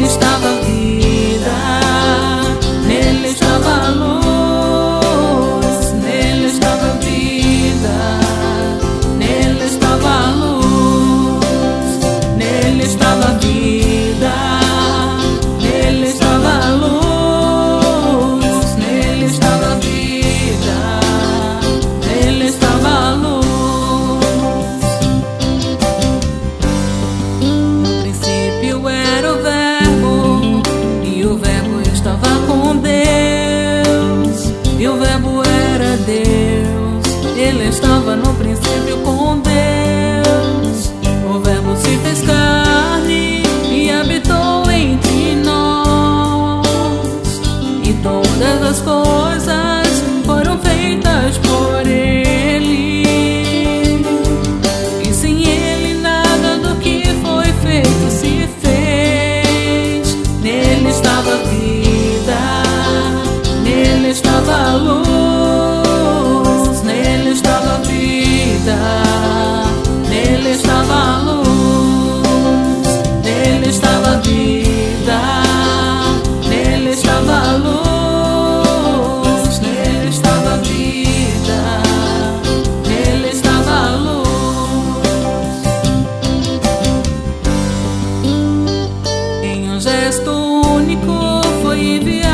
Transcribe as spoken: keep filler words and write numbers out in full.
estava a vida, nele estava a luz, nele estava a vida, nele estava a luz, nele estava a vida, nele estava a luz, nele estava a vida, nele estava a luz. No princípio era o Verbo, e o Verbo estava com Deus, e o Verbo era Deus. Ele estava no princípio com Deus. O Verbo se fez carne e habitou entre nós, e todas as coisas foram feitas por Ele, e sem Ele nada do que foi feito se fez. Nele estava a vida, nele estava a luz, nele estava a vida, nele estava a luz, nele estava a vida, nele estava a luz, nele estava a vida, nele estava a luz. Em um gesto único foi enviado